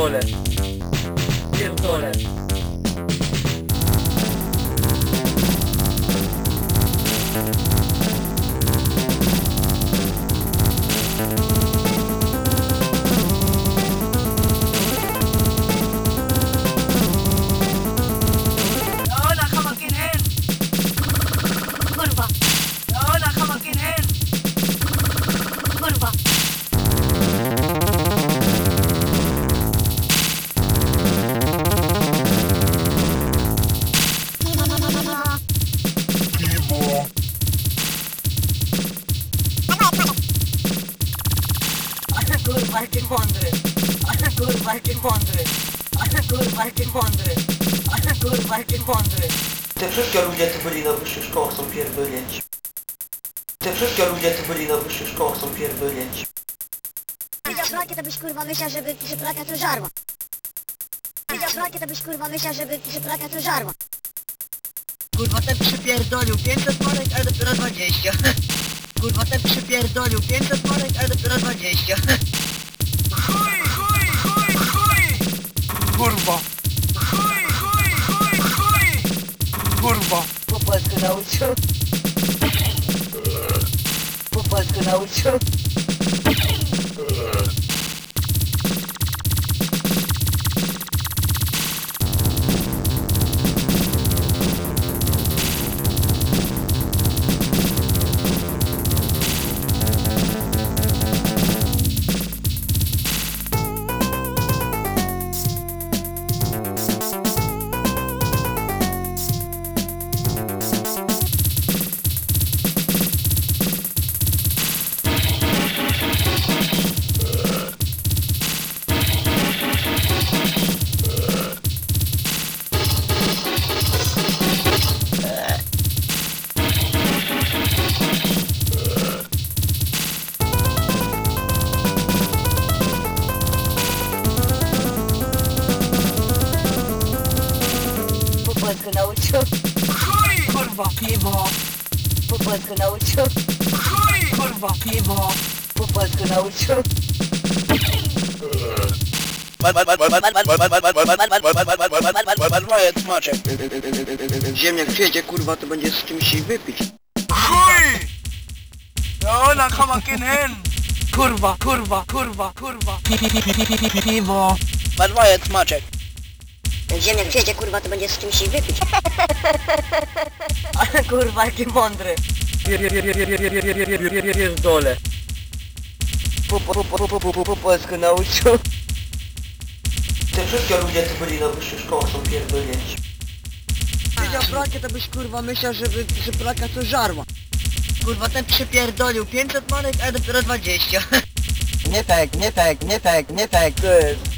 Pierdolę. Pierdolę. Kurwa, jaki mądry. Ale kurwa, jaki mądry. Ale kurwa, jaki mądry. Ale kurwa, jaki mądry. Te wszystkie ludzie, co byli na wyższych szkołach, są pierdolnięci. Te wszystkie ludzie, co byli na wyższych szkołach, są pierdolnięci. Widział plakię, to byś kurwa myślał, że plaka to żarła. Widział plakię, to byś kurwa myślał, że plaka to żarła. Kurwa, ten przypierdolił 500 marek, ale dopiero 20. Kurwa, ten przypierdolił 500 marek, ale dopiero 20. Chuj, chuj, chuj, chuj! Kurwa! Chuj, chuj, chuj, chuj! Kurwa! Po polsku nauczył. Po polsku nauczył. Po polsku nauczył. Chuj! Kurwa, piwo. Po polsku nauczył. Chuj! Kurwa, piwo. Po polsku nauczył. Ziemniak przyjedzie, kurwa, to będzie z czymś wypić. Chuj! Ja, dann kann man gehen hin! Kurwa, kurwa, kurwa, kurwa! Piwo. Madwajet smaczek. Jak ziemniak przyjedzie kurwa, to będzie z czymś wypić. Ale kurwa, jaki mądry. Pierdolę. Po polsku nauczył. Te wszystkie ludzie, co byli na wyższych szkołach, są pierdolnięci. Widział plakę, to byś kurwa myślał, że plaka to żarła. Kurwa, ten przypierdolił 500 marek, ale dopiero 20. Nie tak, nie tak, nie tak, nie tak. To jest